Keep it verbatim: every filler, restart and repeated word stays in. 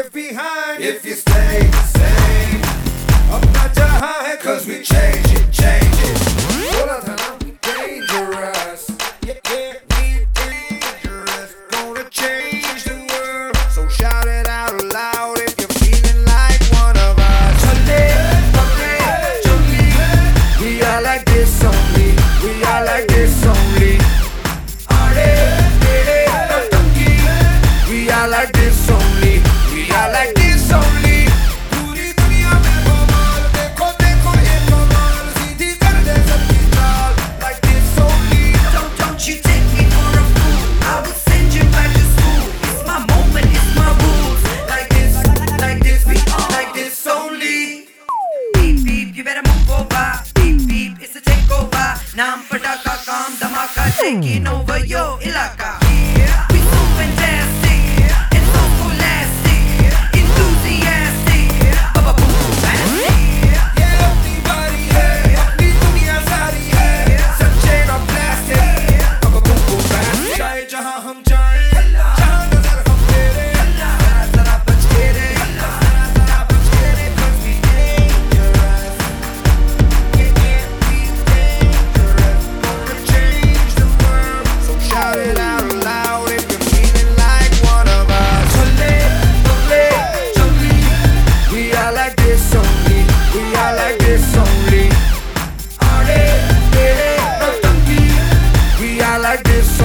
left behind. If you stay the same, अपना जहां है, cause we change it, change it. बोला था ना, we dangerous. Yeah, yeah, we dangerous. Gonna change the world. So shout it out loud if you're feeling like one of us. Chale, chale, chale. We are like this only. We are like this only. Aare, tere, natangi. We are like this only. We are like this only. पूरी दुनिया में कमाल, देखो देखो ये कमाल, सीधी कर दे सबकी चाल. Like this only. Don't, don't you take me for a fool. I will send you back to school. It's my moment, it's my rules. Like this, like this, we are like this only. Beep, beep, you better move over. Beep, beep, it's a takeover. Naam padaka, kaam dhamaka, taking over your ilaka. We so fantastic, and so scholastic, enthusiastic, baba boom boom fantastic. ये अपनी बारी है, अपनी दुनिया सारी है, सच्चे ना plastic. अब बुम्बो बैंड चाहे जहां हम जाएं, जहां नजर हम तेरे, जरा जरा बच के रे, जरा जरा बच के रे, 'cause we dangerous. Yeah, yeah, we dangerous. Gonna change the world. So shout it out loud if you're feeling like one of us. Chale, chale, chale. We are like this only. We are like this only. Aare, tere, natangi. We are like this